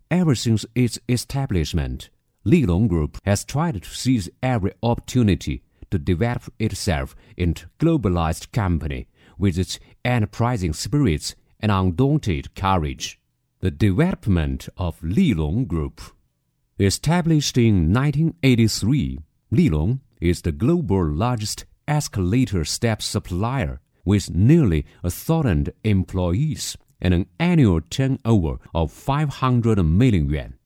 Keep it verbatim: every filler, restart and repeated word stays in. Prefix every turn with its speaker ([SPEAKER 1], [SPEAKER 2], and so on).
[SPEAKER 1] Ever since its establishment, Lilong Group has tried to seize every opportunity to develop itself into a globalized company with its enterprising spirits and undaunted courage. The development of Lilong Group. Established in nineteen eighty-three, Lilong is the global largest escalator step supplier with nearly a thousand employees and an annual turnover of five hundred million yuan.